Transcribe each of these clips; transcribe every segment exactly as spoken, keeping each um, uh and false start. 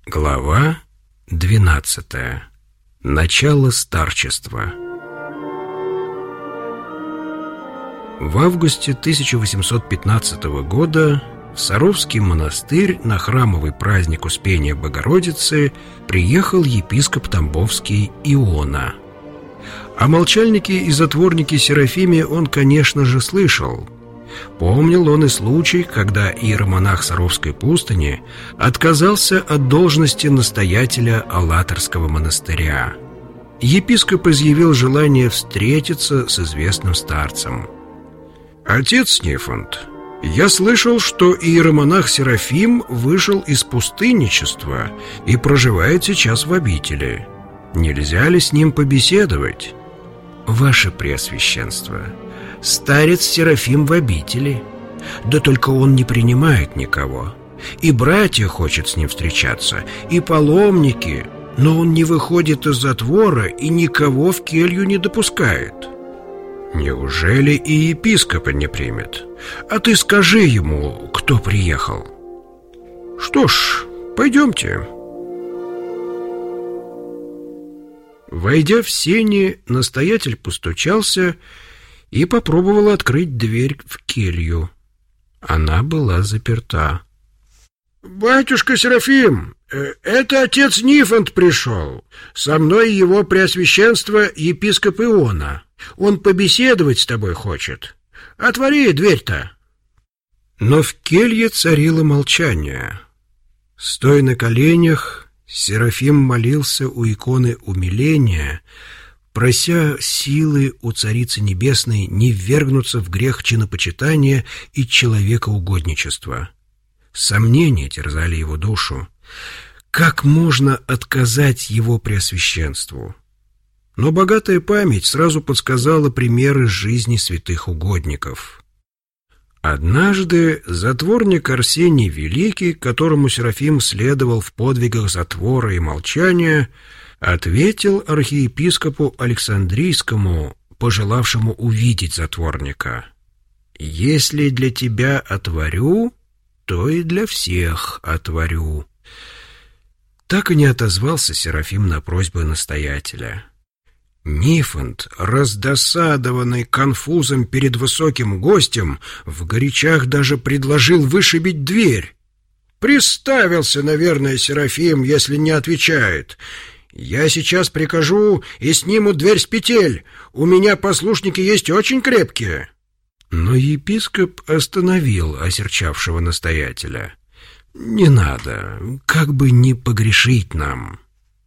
Глава двенадцатая. Начало старчества. В августе тысяча восемьсот пятнадцатого года в Саровский монастырь на храмовый праздник Успения Богородицы приехал епископ Тамбовский Иона. О молчальнике и затворнике Серафиме он, конечно же, слышал. Помнил он и случай, когда иеромонах Саровской пустыни отказался от должности настоятеля Алаторского монастыря. Епископ изъявил желание встретиться с известным старцем. «Отец Нифонт, я слышал, что иеромонах Серафим вышел из пустынничества и проживает сейчас в обители. Нельзя ли с ним побеседовать?» «Ваше Преосвященство, старец Серафим в обители. Да только он не принимает никого. И братья хочет с ним встречаться, и паломники, но он не выходит из затвора и никого в келью не допускает». «Неужели и епископа не примет? А ты скажи ему, кто приехал». «Что ж, пойдемте». Войдя в сени, настоятель постучался и попробовал открыть дверь в келью. Она была заперта. «Батюшка Серафим, это отец Нифонт пришел. Со мной его преосвященство епископ Иона. Он побеседовать с тобой хочет. Отвори дверь-то». Но в келье царило молчание. Стоя на коленях, Серафим молился у иконы умиления, прося силы у Царицы Небесной не ввергнуться в грех чинопочитания и человекоугодничества. Сомнения терзали его душу. Как можно отказать его преосвященству? Но богатая память сразу подсказала примеры жизни святых угодников. Однажды затворник Арсений Великий, которому Серафим следовал в подвигах затвора и молчания, ответил архиепископу Александрийскому, пожелавшему увидеть затворника: «Если для тебя отворю, то и для всех отворю». Так и не отозвался Серафим на просьбу настоятеля. Нифонт, раздосадованный конфузом перед высоким гостем, в горячах даже предложил вышибить дверь. «Приставился, наверное, Серафим, если не отвечает. Я сейчас прикажу и сниму дверь с петель. У меня послушники есть очень крепкие». Но епископ остановил осерчавшего настоятеля. «Не надо, как бы не погрешить нам».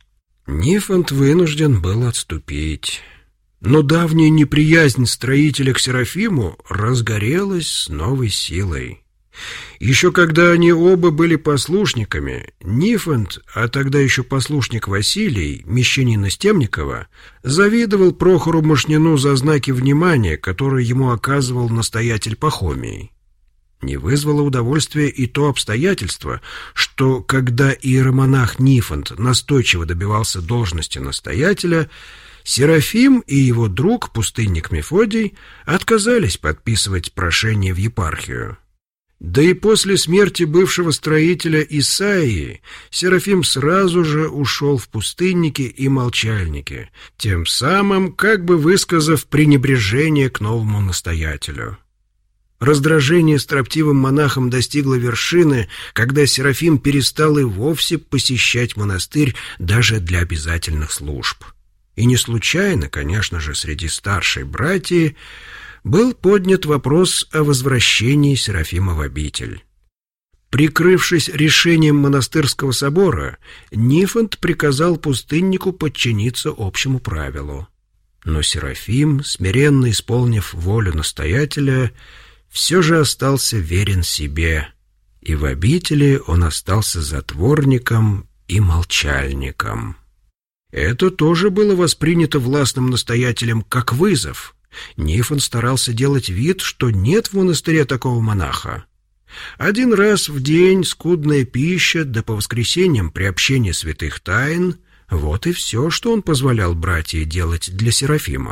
Нифонт вынужден был отступить. Но давняя неприязнь строителя к Серафиму разгорелась с новой силой. Еще когда они оба были послушниками, Нифонт, а тогда еще послушник Василий, мещанин из Темникова, завидовал Прохору Мошнину за знаки внимания, которые ему оказывал настоятель Пахомий. Не вызвало удовольствия и то обстоятельство, что, когда иеромонах Нифонт настойчиво добивался должности настоятеля, Серафим и его друг, пустынник Мефодий, отказались подписывать прошение в епархию. Да и после смерти бывшего строителя Исаии Серафим сразу же ушел в пустынники и молчальники, тем самым как бы высказав пренебрежение к новому настоятелю. Раздражение строптивым монахом достигло вершины, когда Серафим перестал и вовсе посещать монастырь даже для обязательных служб. И не случайно, конечно же, среди старшей братьи был поднят вопрос о возвращении Серафима в обитель. Прикрывшись решением монастырского собора, Нифонт приказал пустыннику подчиниться общему правилу. Но Серафим, смиренно исполнив волю настоятеля, все же остался верен себе, и в обители он остался затворником и молчальником. Это тоже было воспринято властным настоятелем как вызов. Нифонт старался делать вид, что нет в монастыре такого монаха. Один раз в день скудная пища, да по воскресеньям приобщение святых тайн — вот и все, что он позволял братьям делать для Серафима.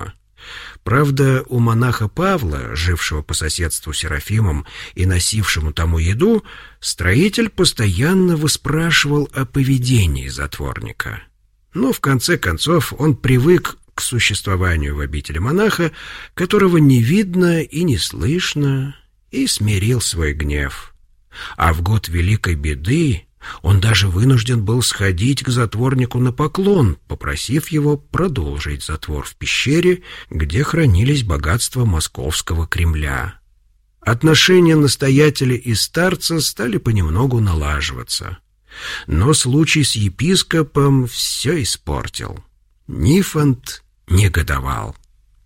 Правда, у монаха Павла, жившего по соседству с Серафимом и носившему тому еду, строитель постоянно выспрашивал о поведении затворника. Но в конце концов он привык к существованию в обители монаха, которого не видно и не слышно, и смирил свой гнев. А в год великой беды он даже вынужден был сходить к затворнику на поклон, попросив его продолжить затвор в пещере, где хранились богатства московского Кремля. Отношения настоятеля и старца стали понемногу налаживаться. Но случай с епископом все испортил. Нифонт негодовал.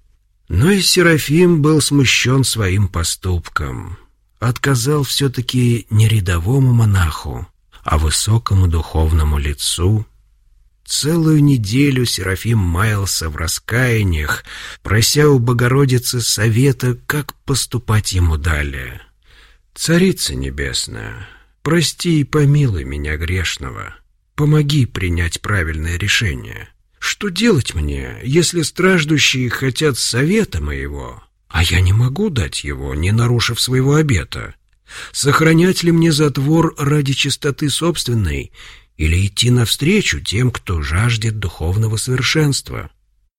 Но и Серафим был смущен своим поступком. Отказал все-таки не рядовому монаху, а высокому духовному лицу. Целую неделю Серафим маялся в раскаяниях, прося у Богородицы совета, как поступать ему далее. «Царица небесная, прости и помилуй меня грешного, помоги принять правильное решение. Что делать мне, если страждущие хотят совета моего, а я не могу дать его, не нарушив своего обета? Сохранять ли мне затвор ради чистоты собственной или идти навстречу тем, кто жаждет духовного совершенства?»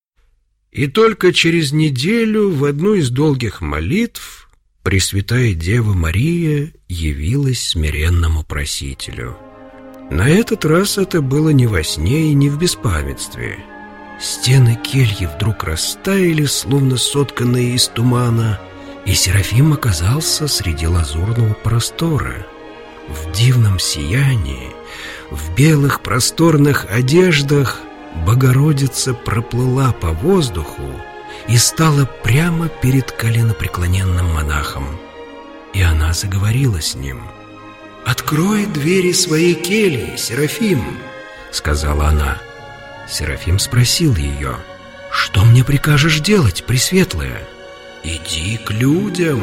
И только через неделю в одну из долгих молитв Пресвятая Дева Мария явилась смиренному просителю. На этот раз это было не во сне и не в беспамятстве. Стены кельи вдруг растаяли, словно сотканные из тумана, и Серафим оказался среди лазурного простора. В дивном сиянии, в белых просторных одеждах Богородица проплыла по воздуху и стала прямо перед коленопреклоненным монахом. И она заговорила с ним. «Открой двери своей кельи, Серафим», — сказала она. Серафим спросил ее: «Что мне прикажешь делать, Пресветлая?» «Иди к людям».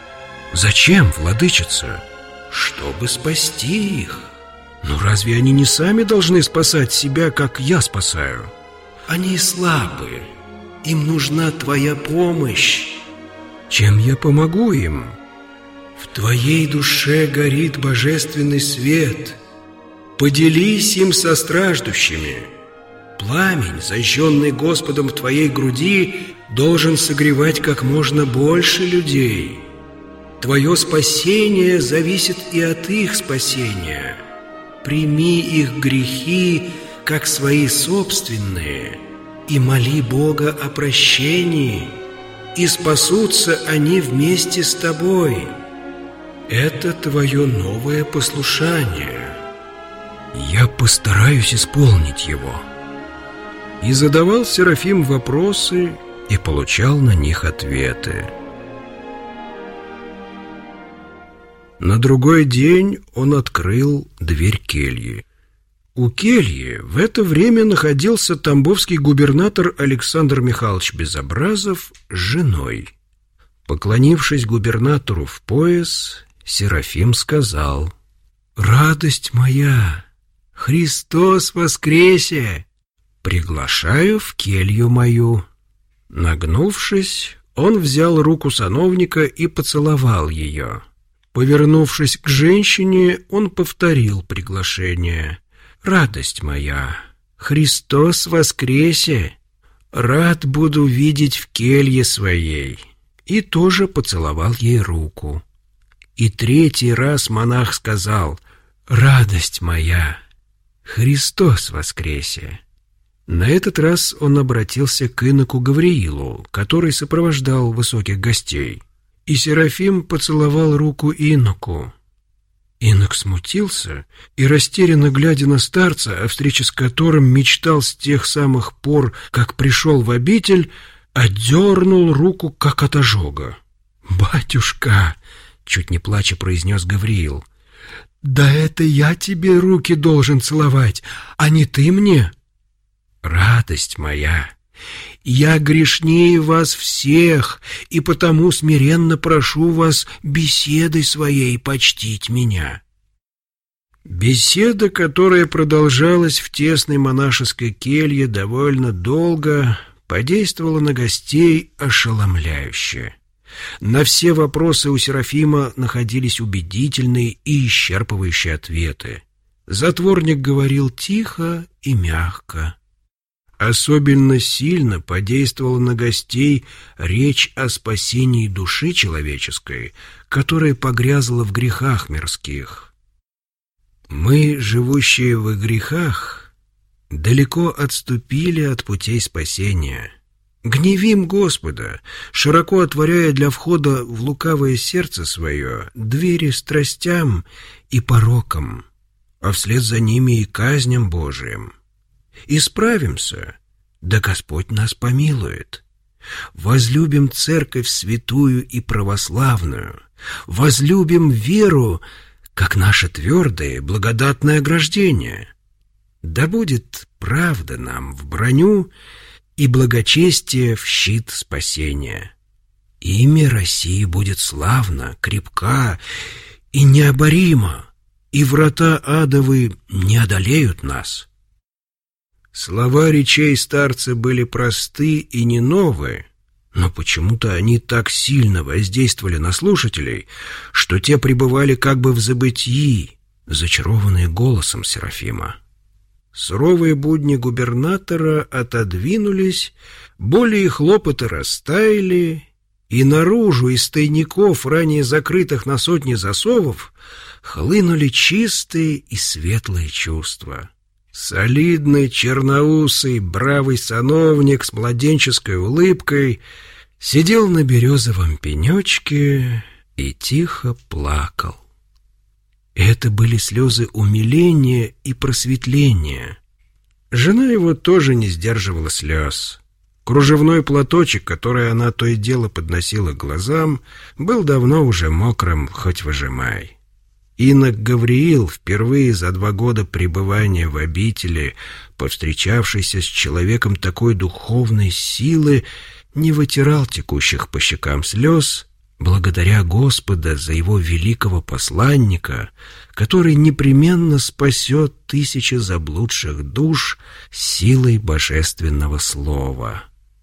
«Зачем, владычица?» «Чтобы спасти их». «Но разве они не сами должны спасать себя, как я спасаю?» «Они слабы. Им нужна твоя помощь». «Чем я помогу им?» «В твоей душе горит божественный свет. Поделись им со страждущими. Пламень, зажженный Господом в твоей груди, должен согревать как можно больше людей. Твое спасение зависит и от их спасения. Прими их грехи как свои собственные и моли Бога о прощении, и спасутся они вместе с тобой. Это твое новое послушание». «Я постараюсь исполнить его». И задавал Серафим вопросы и получал на них ответы. На другой день он открыл дверь кельи. У кельи в это время находился тамбовский губернатор Александр Михайлович Безобразов с женой. Поклонившись губернатору в пояс, Серафим сказал: «Радость моя, Христос воскресе! Приглашаю в келью мою». Нагнувшись, он взял руку сановника и поцеловал ее. Повернувшись к женщине, он повторил приглашение: «Радость моя, Христос воскресе! Рад буду видеть в келье своей». И тоже поцеловал ей руку. И третий раз монах сказал: «Радость моя, Христос воскресе!» На этот раз он обратился к иноку Гавриилу, который сопровождал высоких гостей. И Серафим поцеловал руку иноку. Инок смутился и, растерянно глядя на старца, о встрече с которым мечтал с тех самых пор, как пришел в обитель, отдернул руку, как от ожога. «Батюшка!» — чуть не плача произнес Гавриил. «Да это я тебе руки должен целовать, а не ты мне!» «Радость моя! Я грешнее вас всех, и потому смиренно прошу вас беседой своей почтить меня». Беседа, которая продолжалась в тесной монашеской келье довольно долго, подействовало на гостей ошеломляюще. На все вопросы у Серафима находились убедительные и исчерпывающие ответы. Затворник говорил тихо и мягко. Особенно сильно подействовала на гостей речь о спасении души человеческой, которая погрязла в грехах мирских. Мы, живущие в грехах, далеко отступили от путей спасения. Гневим Господа, широко отворяя для входа в лукавое сердце свое двери страстям и порокам, а вслед за ними и казням Божиим. Исправимся, да Господь нас помилует. Возлюбим церковь святую и православную, возлюбим веру, как наше твердое благодатное ограждение. Да будет правда нам в броню и благочестие в щит спасения. Имя России будет славно, крепка и необорима, и врата адовы не одолеют нас. Слова речей старца были просты и не новые, но почему-то они так сильно воздействовали на слушателей, что те пребывали как бы в забытии, зачарованные голосом Серафима. Суровые будни губернатора отодвинулись, боли и хлопоты растаяли, и наружу из тайников, ранее закрытых на сотни засовов, хлынули чистые и светлые чувства. Солидный, черноусый, бравый сановник с младенческой улыбкой сидел на березовом пенечке и тихо плакал. Это были слезы умиления и просветления. Жена его тоже не сдерживала слез. Кружевной платочек, который она то и дело подносила к глазам, был давно уже мокрым, хоть выжимай. Инок Гавриил, впервые за два года пребывания в обители, повстречавшийся с человеком такой духовной силы, не вытирал текущих по щекам слез, благодаря Господа за его великого посланника, который непременно спасет тысячи заблудших душ силой божественного слова.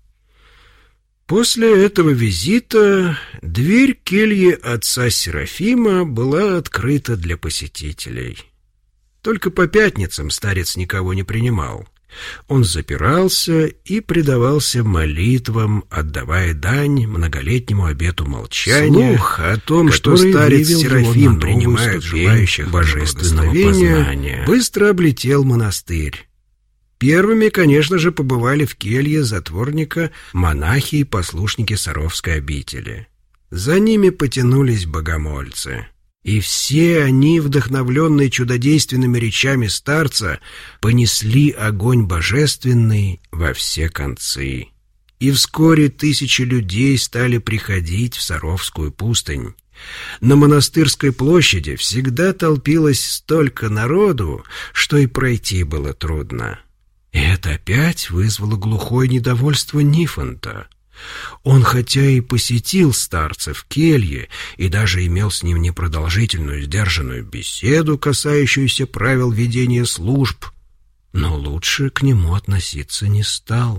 После этого визита дверь кельи отца Серафима была открыта для посетителей. Только по пятницам старец никого не принимал. Он запирался и предавался молитвам, отдавая дань многолетнему обету молчания. Слух о том, что старец Серафим принимает желающих божественного познания, быстро облетел монастырь. Первыми, конечно же, побывали в келье затворника монахи и послушники Саровской обители. За ними потянулись богомольцы. И все они, вдохновленные чудодейственными речами старца, понесли огонь божественный во все концы. И вскоре тысячи людей стали приходить в Саровскую пустынь. На Монастырской площади всегда толпилось столько народу, что и пройти было трудно. И это опять вызвало глухое недовольство Нифонта. Он хотя и посетил старца в келье и даже имел с ним непродолжительную сдержанную беседу, касающуюся правил ведения служб, но лучше к нему относиться не стал.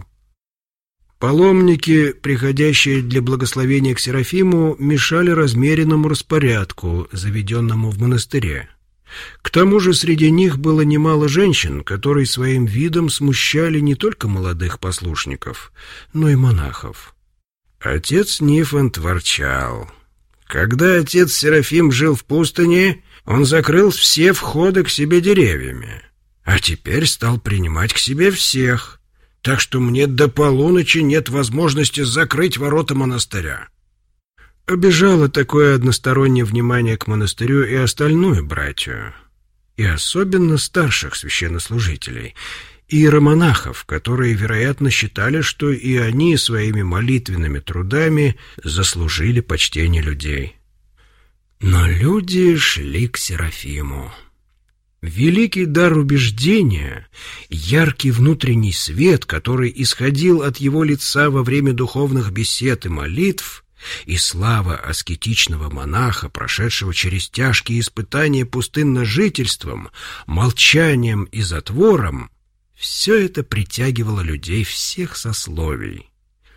Паломники, приходящие для благословения к Серафиму, мешали размеренному распорядку, заведенному в монастыре. К тому же среди них было немало женщин, которые своим видом смущали не только молодых послушников, но и монахов. Отец Нифонт ворчал. Когда отец Серафим жил в пустыне, он закрыл все входы к себе деревьями, а теперь стал принимать к себе всех, так что мне до полуночи нет возможности закрыть ворота монастыря. Обижало такое одностороннее внимание к монастырю и остальную братью, и особенно старших священнослужителей, и иеромонахов, которые, вероятно, считали, что и они своими молитвенными трудами заслужили почтение людей. Но люди шли к Серафиму. Великий дар убеждения, яркий внутренний свет, который исходил от его лица во время духовных бесед и молитв, и слава аскетичного монаха, прошедшего через тяжкие испытания пустынножительством, молчанием и затвором, Все это притягивало людей всех сословий.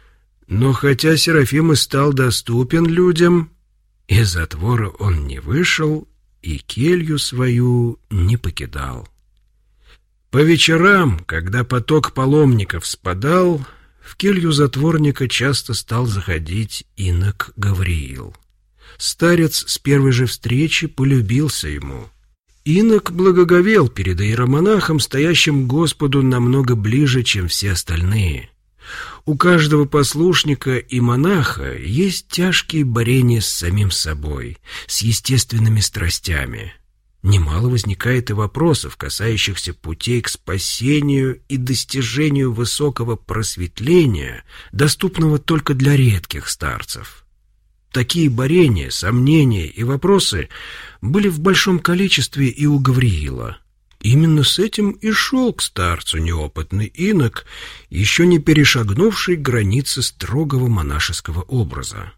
Но хотя Серафим и стал доступен людям, из затвора он не вышел и келью свою не покидал. По вечерам, когда поток паломников спадал, в келью затворника часто стал заходить инок Гавриил. Старец с первой же встречи полюбился ему. Инок благоговел перед иеромонахом, стоящим к Господу намного ближе, чем все остальные. У каждого послушника и монаха есть тяжкие борения с самим собой, с естественными страстями. Немало возникает и вопросов, касающихся путей к спасению и достижению высокого просветления, доступного только для редких старцев. Такие борения, сомнения и вопросы были в большом количестве и у Гавриила. Именно с этим и шел к старцу неопытный инок, еще не перешагнувший границы строгого монашеского образа.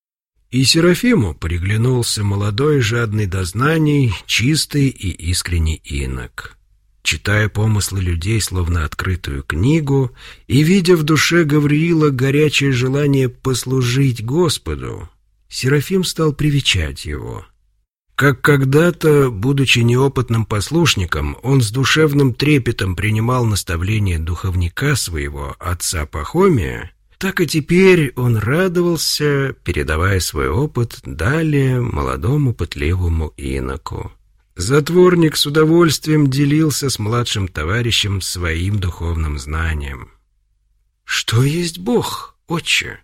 И Серафиму приглянулся молодой, жадный до знаний, чистый и искренний инок. Читая помыслы людей, словно открытую книгу, и видя в душе Гавриила горячее желание послужить Господу, Серафим стал привечать его. Как когда-то, будучи неопытным послушником, он с душевным трепетом принимал наставления духовника своего, отца Пахомия, так и теперь он радовался, передавая свой опыт далее молодому пытливому иноку. Затворник с удовольствием делился с младшим товарищем своим духовным знанием. «Что есть Бог, отче?»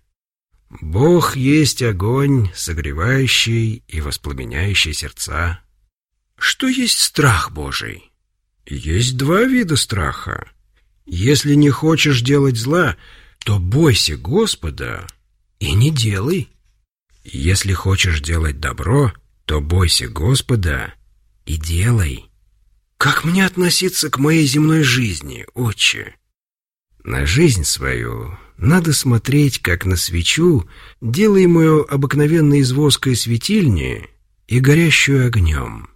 «Бог есть огонь, согревающий и воспламеняющий сердца». «Что есть страх Божий?» «Есть два вида страха. Если не хочешь делать зла, то бойся Господа и не делай. Если хочешь делать добро, то бойся Господа и делай». «Как мне относиться к моей земной жизни, отче?» «На жизнь свою надо смотреть, как на свечу, делаемую обыкновенно из воска и светильни и горящую огнем.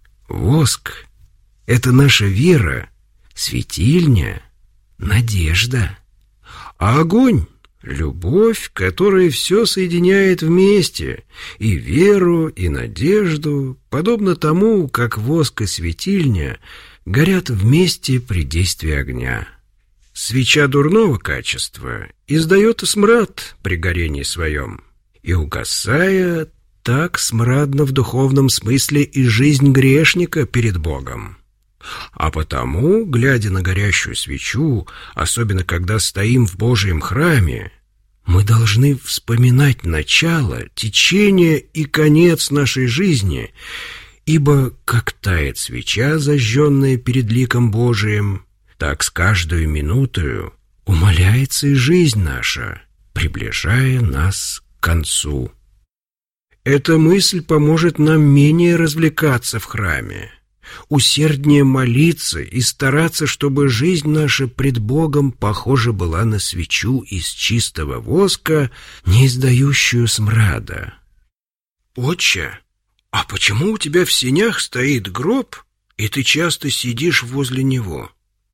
Воск — это наша вера, светильня — надежда, а огонь — любовь, которая все соединяет вместе, и веру, и надежду, подобно тому, как воск и светильня горят вместе при действии огня. Свеча дурного качества издает смрад при горении своем, и, угасая, так смрадна в духовном смысле и жизнь грешника перед Богом. А потому, глядя на горящую свечу, особенно когда стоим в Божьем храме, мы должны вспоминать начало, течение и конец нашей жизни, ибо как тает свеча, зажженная перед ликом Божиим, так с каждую минутою умаляется и жизнь наша, приближая нас к концу. Эта мысль поможет нам менее развлекаться в храме, усерднее молиться и стараться, чтобы жизнь наша пред Богом похожа была на свечу из чистого воска, не издающую смрада. «Отче, а почему у тебя в сенях стоит гроб, и ты часто сидишь возле него?»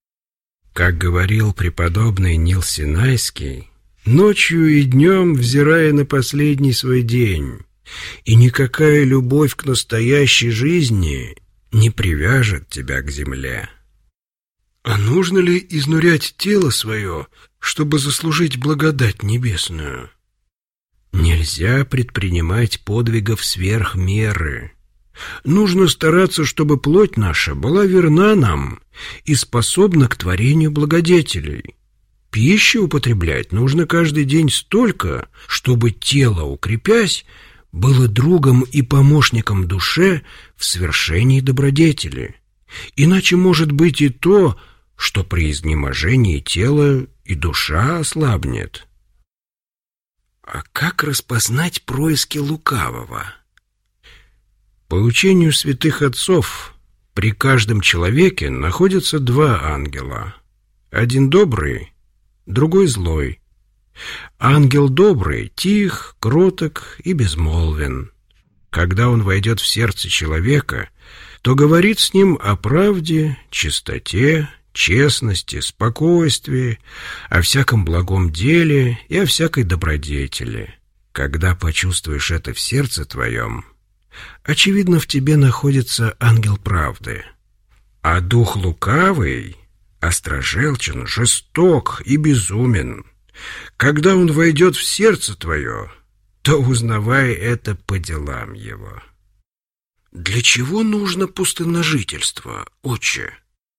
Как говорил преподобный Нил Синайский, ночью и днем взирая на последний свой день, и никакая любовь к настоящей жизни не привяжет тебя к земле. А нужно ли изнурять тело свое, чтобы заслужить благодать небесную? Нельзя предпринимать подвигов сверх меры. Нужно стараться, чтобы плоть наша была верна нам и способна к творению благодетелей. Пищи употреблять нужно каждый день столько, чтобы тело, укрепясь, было другом и помощником душе в свершении добродетели. Иначе может быть и то, что при изнеможении тела и душа ослабнет. А как распознать происки лукавого? По учению святых отцов, при каждом человеке находятся два ангела. Один добрый, другой злой. Ангел добрый тих, кроток и безмолвен. Когда он войдет в сердце человека, то говорит с ним о правде, чистоте, честности, спокойствии, о всяком благом деле и о всякой добродетели. Когда почувствуешь это в сердце твоем, очевидно, в тебе находится ангел правды. А дух лукавый острожелчен, жесток и безумен. Когда он войдет в сердце твое, то узнавай это по делам его. Для чего нужно пустынножительство, отче?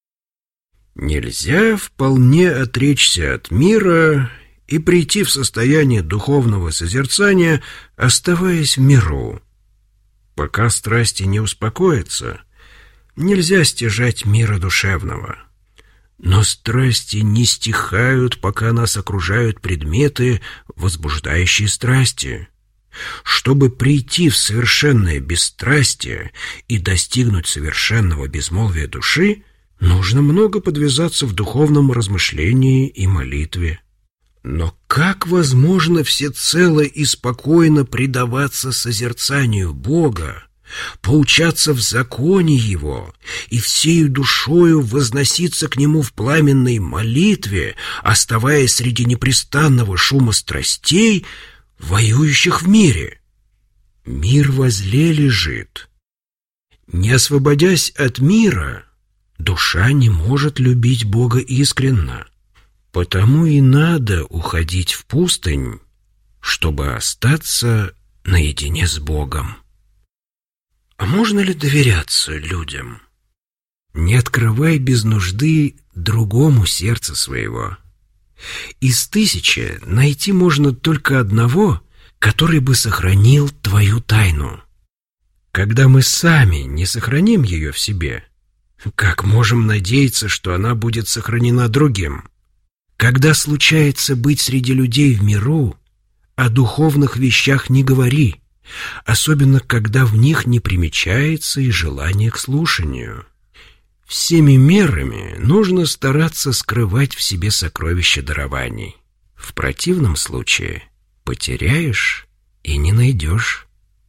Нельзя вполне отречься от мира и прийти в состояние духовного созерцания, оставаясь в миру. Пока страсти не успокоятся, нельзя стяжать мира душевного. Но страсти не стихают, пока нас окружают предметы, возбуждающие страсти. Чтобы прийти в совершенное бесстрастие и достигнуть совершенного безмолвия души, нужно много подвязаться в духовном размышлении и молитве. Но как возможно всецело и спокойно предаваться созерцанию Бога, поучаться в законе Его и всею душою возноситься к Нему в пламенной молитве, оставаясь среди непрестанного шума страстей, воюющих в мире? Мир возле лежит. Не освободясь от мира, душа не может любить Бога искренно. Потому и надо уходить в пустынь, чтобы остаться наедине с Богом. А можно ли доверяться людям? Не открывай без нужды другому сердце своего. Из тысячи найти можно только одного, который бы сохранил твою тайну. Когда мы сами не сохраним ее в себе, как можем надеяться, что она будет сохранена другим? Когда случается быть среди людей в миру, о духовных вещах не говори, особенно когда в них не примечается и желание к слушанию. Всеми мерами нужно стараться скрывать в себе сокровища дарований. В противном случае потеряешь и не найдешь.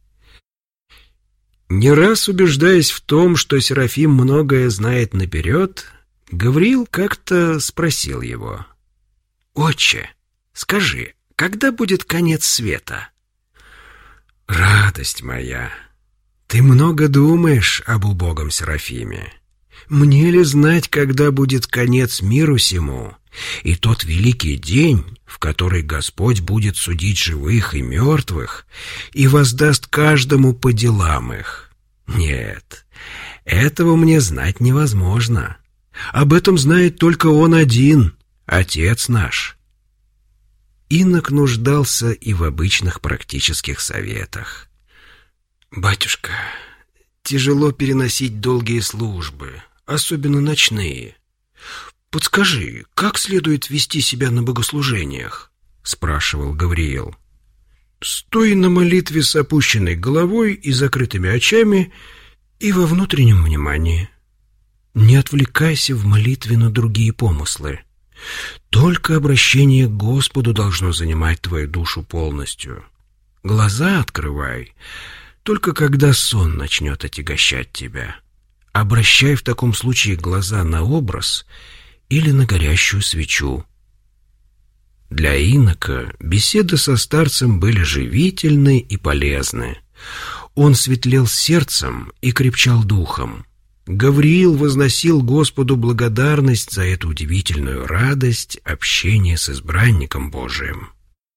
Не раз убеждаясь в том, что Серафим многое знает наперед, Гавриил как-то спросил его: «Отче, скажи, когда будет конец света?» «Радость моя, ты много думаешь об убогом Серафиме. Мне ли знать, когда будет конец миру сему, и тот великий день, в который Господь будет судить живых и мертвых и воздаст каждому по делам их? Нет, этого мне знать невозможно. Об этом знает только Он один, Отец наш». Инок нуждался и в обычных практических советах. «Батюшка, тяжело переносить долгие службы, особенно ночные. Подскажи, как следует вести себя на богослужениях?» — спрашивал Гавриил. «Стой на молитве с опущенной головой и закрытыми очами и во внутреннем внимании. Не отвлекайся в молитве на другие помыслы. Только обращение к Господу должно занимать твою душу полностью. Глаза открывай, только когда сон начнет отягощать тебя. Обращай в таком случае глаза на образ или на горящую свечу». Для инока беседы со старцем были живительны и полезны. Он светлел сердцем и крепчал духом. Гавриил возносил Господу благодарность за эту удивительную радость общения с избранником Божиим.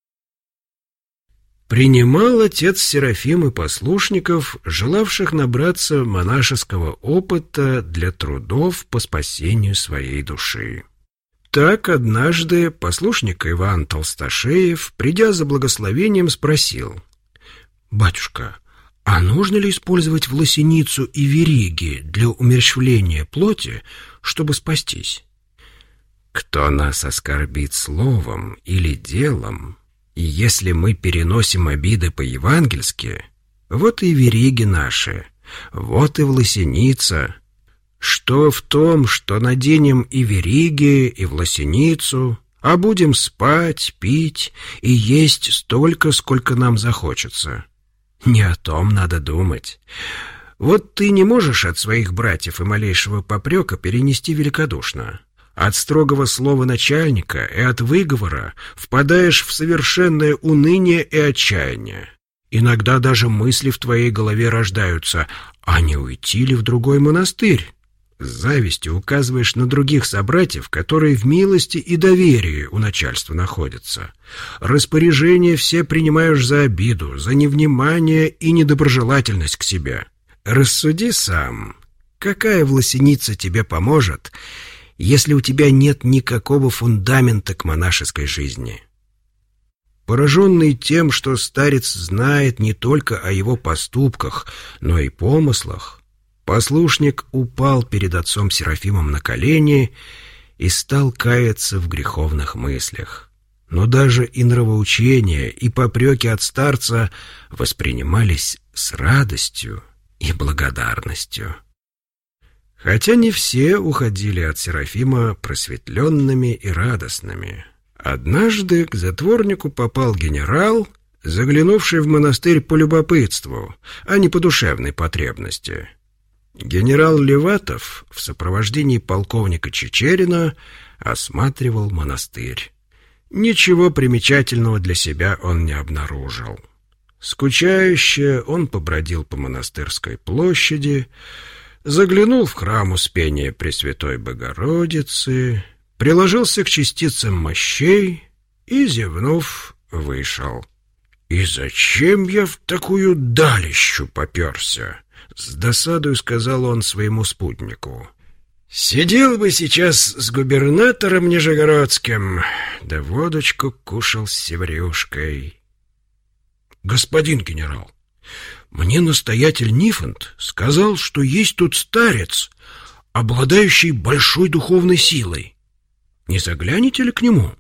Принимал отец Серафим и послушников, желавших набраться монашеского опыта для трудов по спасению своей души. Так однажды послушник Иван Толстошеев, придя за благословением, спросил: «Батюшка, а нужно ли использовать власеницу и вериги для умерщвления плоти, чтобы спастись?» «Кто нас оскорбит словом или делом, и если мы переносим обиды по-евангельски, вот и вериги наши, вот и власеница. Что в том, что наденем и вериги, и власеницу, а будем спать, пить и есть столько, сколько нам захочется? Не о том надо думать. Вот ты не можешь от своих братьев и малейшего попрека перенести великодушно, От строгого слова начальника и от выговора впадаешь в совершенное уныние и отчаяние. Иногда даже мысли в твоей голове рождаются: а не уйти ли в другой монастырь? С завистью указываешь на других собратьев, которые в милости и доверии у начальства находятся. Распоряжения все принимаешь за обиду, за невнимание и недоброжелательность к себе. Рассуди сам, какая власеница тебе поможет, если у тебя нет никакого фундамента к монашеской жизни? Пораженный тем, что старец знает не только о его поступках, но и помыслах, послушник упал перед отцом Серафимом на колени и стал каяться в греховных мыслях. Но даже и нравоучения, и попреки от старца воспринимались с радостью и благодарностью. Хотя не все уходили от Серафима просветленными и радостными. Однажды к затворнику попал генерал, заглянувший в монастырь по любопытству, а не по душевной потребности. Генерал Леватов в сопровождении полковника Чичерина осматривал монастырь. Ничего примечательного для себя он не обнаружил. Скучающе он побродил по монастырской площади, заглянул в храм Успения Пресвятой Богородицы, приложился к частицам мощей и, зевнув, вышел. «И зачем я в такую далищу попёрся?» — с досадой сказал он своему спутнику. «Сидел бы сейчас с губернатором Нижегородским, да водочку кушал с севрюшкой». «Господин генерал, мне настоятель Нифонт сказал, что есть тут старец, обладающий большой духовной силой. Не заглянете ли к нему?»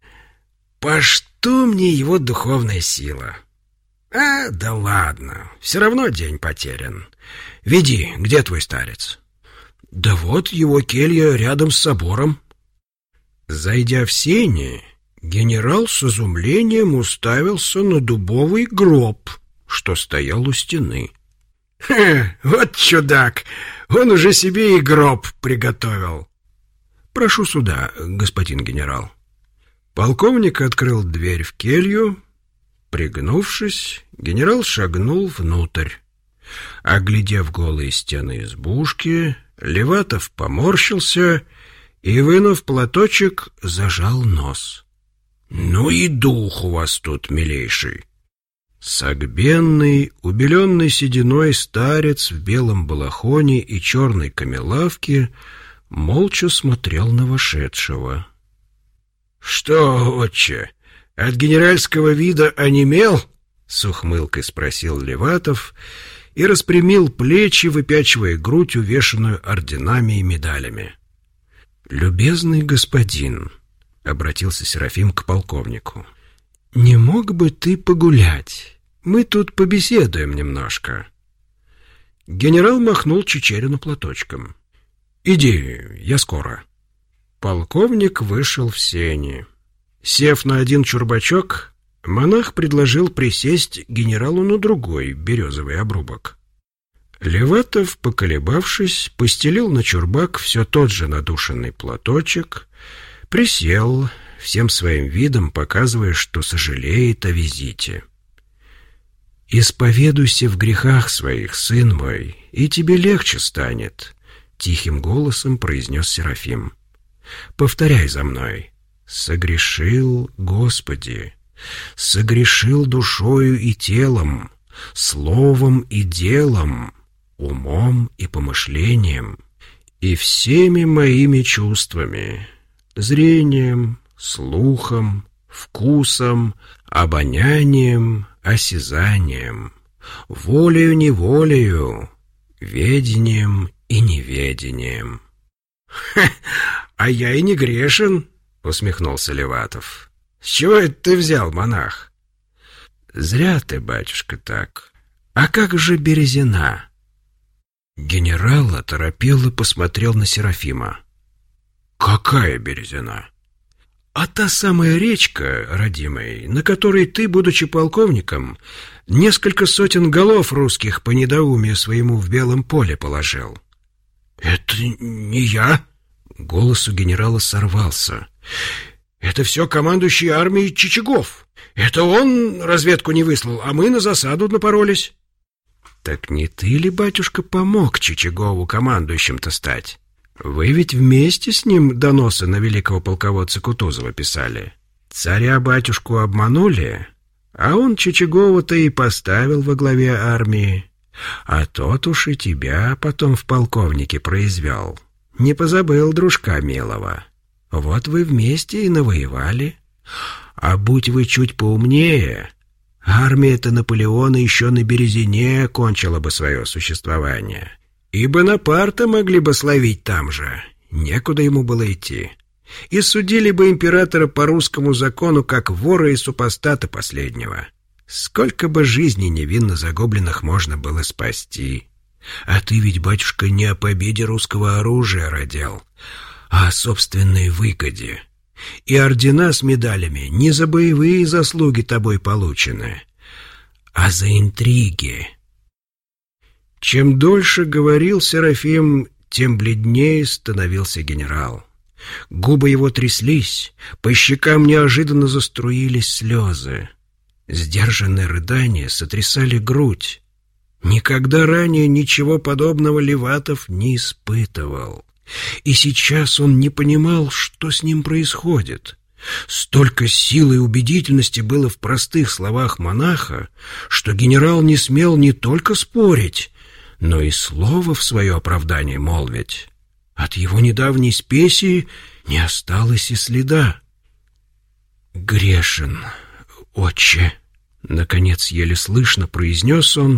«По что мне его духовная сила?» «А, да ладно, все равно день потерян. Веди, где твой старец?» «Да вот его келья рядом с собором». Зайдя в сени, генерал с изумлением уставился на дубовый гроб, что стоял у стены. «Хе, вот чудак! Он уже себе и гроб приготовил!» «Прошу сюда, господин генерал». Полковник открыл дверь в келью. Пригнувшись, генерал шагнул внутрь. Оглядев голые стены избушки, Леватов поморщился и, вынув платочек, зажал нос. «Ну и дух у вас тут, милейший!» Согбенный, убеленный сединой старец в белом балахоне и черной камелавке молча смотрел на вошедшего. «Что, отче, от генеральского вида онемел?» — с ухмылкой спросил Леватов и распрямил плечи, выпячивая грудь, увешанную орденами и медалями. «Любезный господин», — обратился Серафим к полковнику, — «не мог бы ты погулять? Мы тут побеседуем немножко». Генерал махнул Чичерину платочком. «Иди, я скоро». Полковник вышел в сени. Сев на один чурбачок, монах предложил присесть генералу на другой березовый обрубок. Леватов, поколебавшись, постелил на чурбак все тот же надушенный платочек, присел, всем своим видом показывая, что сожалеет о визите. «Исповедуйся в грехах своих, сын мой, и тебе легче станет», — тихим голосом произнес Серафим. «Повторяй за мной. Согрешил, Господи, согрешил душою и телом, словом и делом, умом и помышлением, и всеми моими чувствами, зрением, слухом, вкусом, обонянием, осязанием, волею-неволею, ведением и неведением». «Ха! А я и не грешен!» — усмехнулся Леватов. «С чего это ты взял, монах?» «Зря ты, батюшка, так. А как же Березина?» Генерал оторопело посмотрел на Серафима. «Какая Березина?» «А та самая речка, родимый, на которой ты, будучи полковником, несколько сотен голов русских по недоумию своему в Белом поле положил». «Это не я», — Голос у генерала сорвался. «Это все командующий армией Чичагов. Это он разведку не выслал, а мы на засаду напоролись». «Так не ты ли, батюшка, помог Чичагову командующим-то стать? Вы ведь вместе с ним доносы на великого полководца Кутузова писали. Царя-батюшку обманули, а он Чичагова-то и поставил во главе армии. А тот уж и тебя потом в полковнике произвел. Не позабыл дружка милого. Вот вы вместе и навоевали. А будь вы чуть поумнее, армия-то Наполеона еще на Березине кончила бы свое существование. И Бонапарта могли бы словить там же. Некуда ему было идти. И судили бы императора по русскому закону как вора и супостата последнего. Сколько бы жизней невинно загубленных можно было спасти. А ты ведь, батюшка, не о победе русского оружия родил, а о собственной выгоде. И ордена с медалями не за боевые заслуги тобой получены, а за интриги». Чем дольше говорил Серафим, тем бледнее становился генерал. Губы его тряслись, по щекам неожиданно заструились слезы. Сдержанные рыдания сотрясали грудь. Никогда ранее ничего подобного Леватов не испытывал. И сейчас он не понимал, что с ним происходит. Столько силы и убедительности было в простых словах монаха, что генерал не смел не только спорить, но и слово в свое оправдание молвить. От его недавней спеси не осталось и следа. «Грешен, отче», — наконец еле слышно произнес он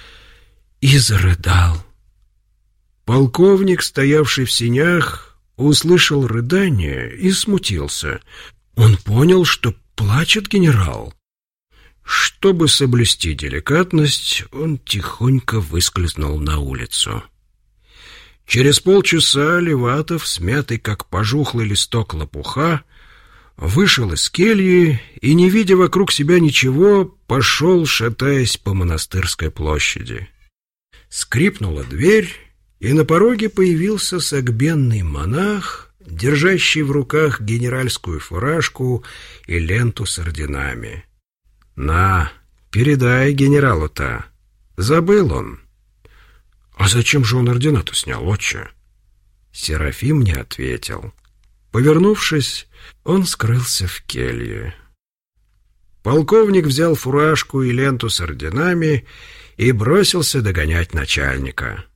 и зарыдал. Полковник, стоявший в сенях, услышал рыдание и смутился. Он понял, что плачет генерал. Чтобы соблюсти деликатность, он тихонько выскользнул на улицу. Через полчаса Леватов, смятый как пожухлый листок лопуха, вышел из кельи и, не видя вокруг себя ничего, пошел, шатаясь по Монастырской площади. Скрипнула дверь, и на пороге появился согбенный монах, держащий в руках генеральскую фуражку и ленту с орденами. «На, передай генералу-то. Забыл он». «А зачем же он ордена-то снял, отче?» Серафим не ответил. Повернувшись, он скрылся в келье. Полковник взял фуражку и ленту с орденами и бросился догонять начальника.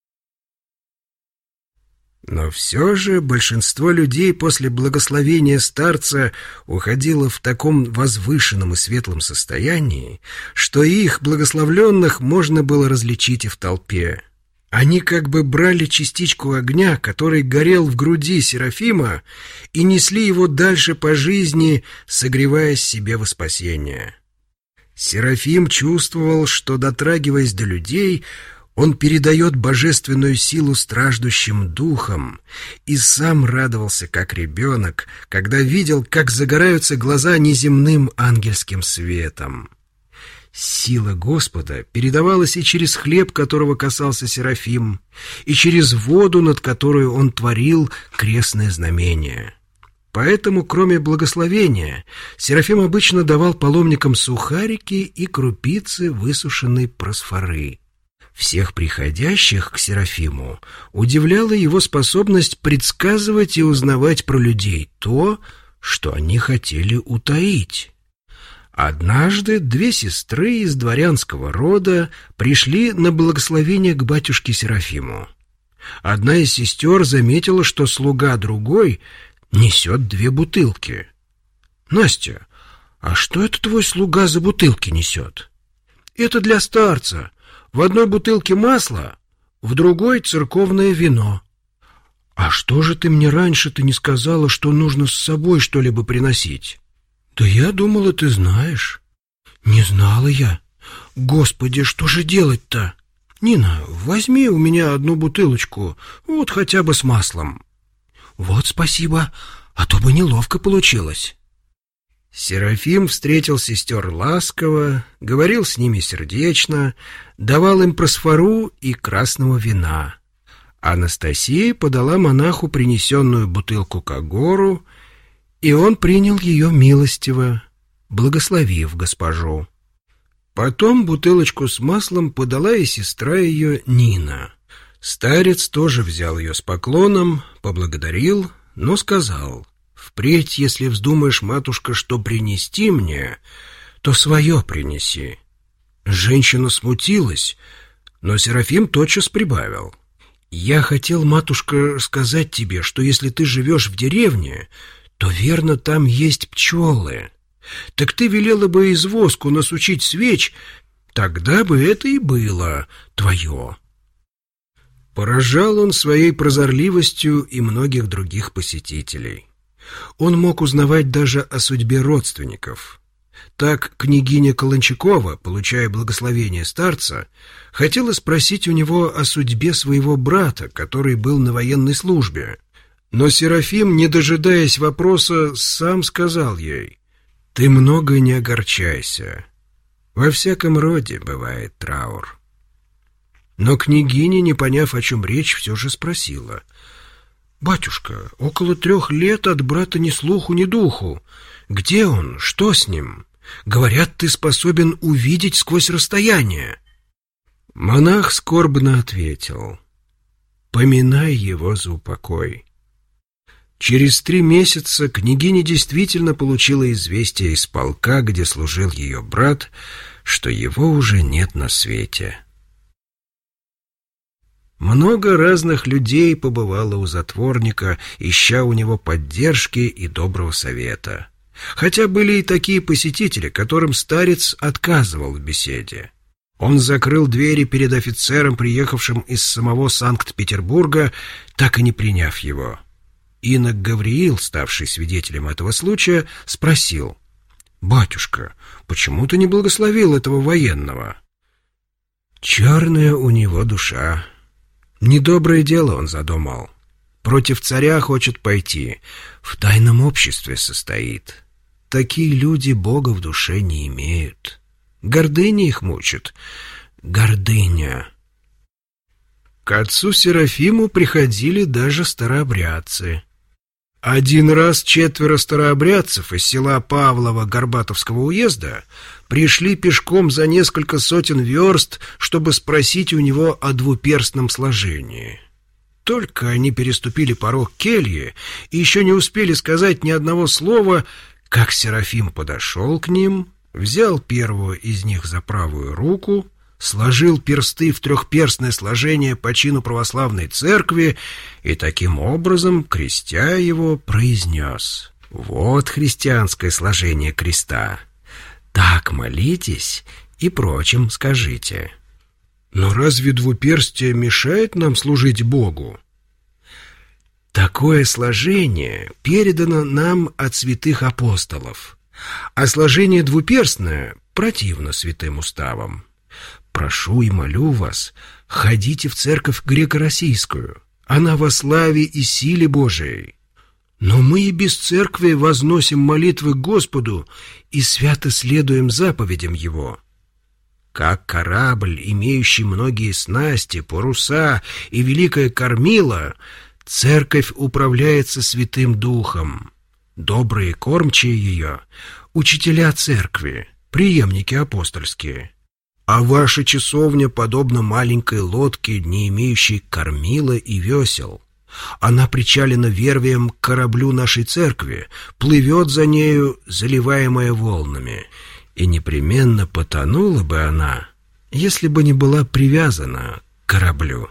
Но все же большинство людей после благословения старца уходило в таком возвышенном и светлом состоянии, что их, благословленных, можно было различить и в толпе. Они как бы брали частичку огня, который горел в груди Серафима, и несли его дальше по жизни, согревая себе во спасение. Серафим чувствовал, что, дотрагиваясь до людей, он передает божественную силу страждущим духам, и сам радовался, как ребенок, когда видел, как загораются глаза неземным ангельским светом. Сила Господа передавалась и через хлеб, которого касался Серафим, и через воду, над которой он творил крестное знамение. Поэтому, кроме благословения, Серафим обычно давал паломникам сухарики и крупицы высушенной просфоры. Всех приходящих к Серафиму удивляла его способность предсказывать и узнавать про людей то, что они хотели утаить. Однажды две сестры из дворянского рода пришли на благословение к батюшке Серафиму. Одна из сестер заметила, что слуга другой несет две бутылки. «Настя, а что это твой слуга за бутылки несет?» «Это для старца. В одной бутылке масло, в другой церковное вино». «А что же ты мне раньше-то не сказала, что нужно с собой что-либо приносить?» «Да я думала, ты знаешь». «Не знала я. Господи, что же делать-то? Нина, возьми у меня одну бутылочку, вот хотя бы с маслом». «Вот спасибо, а то бы неловко получилось». Серафим встретил сестер ласково, говорил с ними сердечно, давал им просфору и красного вина. Анастасия подала монаху принесенную бутылку когору, и он принял ее милостиво, благословив госпожу. Потом бутылочку с маслом подала и сестра ее Нина. Старец тоже взял ее с поклоном, поблагодарил, но сказал: «Впредь, если вздумаешь, матушка, что принести мне, то свое принеси». Женщина смутилась, но Серафим тотчас прибавил: «Я хотел, матушка, сказать тебе, что если ты живешь в деревне, то верно там есть пчелы. Так ты велела бы из воску насучить свеч, тогда бы это и было твое». Поражал он своей прозорливостью и многих других посетителей. Он мог узнавать даже о судьбе родственников. Так княгиня Каланчакова, получая благословение старца, хотела спросить у него о судьбе своего брата, который был на военной службе. Но Серафим, не дожидаясь вопроса, сам сказал ей: «Ты много не огорчайся. Во всяком роде бывает траур». Но княгиня, не поняв, о чем речь, все же спросила: «Батюшка, около трех лет от брата ни слуху, ни духу. Где он? Что с ним? Говорят, ты способен увидеть сквозь расстояние». Монах скорбно ответил: «Поминай его за упокой». Через три месяца княгиня действительно получила известие из полка, где служил ее брат, что его уже нет на свете. Много разных людей побывало у затворника, ища у него поддержки и доброго совета. Хотя были и такие посетители, которым старец отказывал в беседе. Он закрыл двери перед офицером, приехавшим из самого Санкт-Петербурга, так и не приняв его. Инок Гавриил, ставший свидетелем этого случая, спросил: «Батюшка, почему ты не благословил этого военного?» «Черная у него душа. Недоброе дело он задумал. Против царя хочет пойти, в тайном обществе состоит. Такие люди Бога в душе не имеют. Гордыня их мучит. Гордыня». К отцу Серафиму приходили даже старообрядцы. Один раз четверо старообрядцев из села Павлова Горбатовского уезда пришли пешком за несколько сотен верст, чтобы спросить у него о двуперстном сложении. Только они переступили порог кельи и еще не успели сказать ни одного слова, как Серафим подошел к ним, взял первого из них за правую руку, сложил персты в трехперстное сложение по чину православной церкви и таким образом, крестя его, произнес: «Вот христианское сложение креста. Так молитесь и прочим скажите». «Но разве двуперстие мешает нам служить Богу?» «Такое сложение передано нам от святых апостолов, а сложение двуперстное противно святым уставам. Прошу и молю вас, ходите в церковь греко-российскую, она во славе и силе Божией. Но мы и без церкви возносим молитвы к Господу и свято следуем заповедям Его. Как корабль, имеющий многие снасти, паруса и великое кормило, церковь управляется Святым Духом. Добрые кормчие ее — учителя церкви, преемники апостольские. А ваша часовня подобна маленькой лодке, не имеющей кормила и весел. Она причалена вервием к кораблю нашей церкви, плывет за нею, заливаемая волнами, и непременно потонула бы она, если бы не была привязана к кораблю».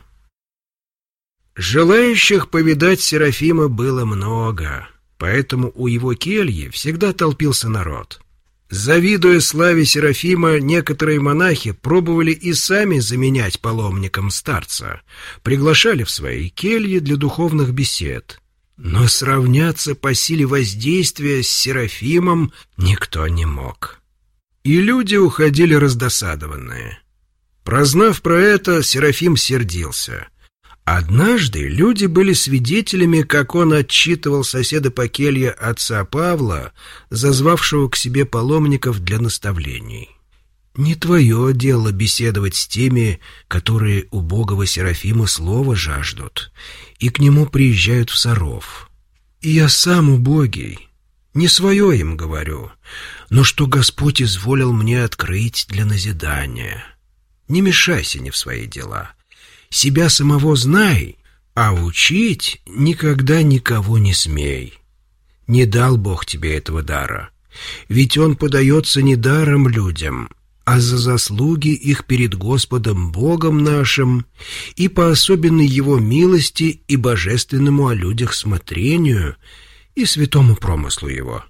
Желающих повидать Серафима было много, поэтому у его кельи всегда толпился народ. Завидуя славе Серафима, некоторые монахи пробовали и сами заменять паломникам старца, приглашали в свои кельи для духовных бесед. Но сравняться по силе воздействия с Серафимом никто не мог. И люди уходили раздосадованные. Прознав про это, Серафим сердился. Однажды люди были свидетелями, как он отчитывал соседа по келье отца Павла, зазвавшего к себе паломников для наставлений. Не твое дело беседовать с теми, которые убогого Серафима слова жаждут, и к нему приезжают в Саров. И я сам убогий, не свое им говорю, но что Господь изволил мне открыть для назидания. Не мешайся не в свои дела, себя самого знай, а учить никогда никого не смей. Не дал Бог тебе этого дара, ведь он подается не даром людям, а за заслуги их перед Господом Богом нашим и по особенной Его милости и божественному о людях смотрению и святому промыслу Его.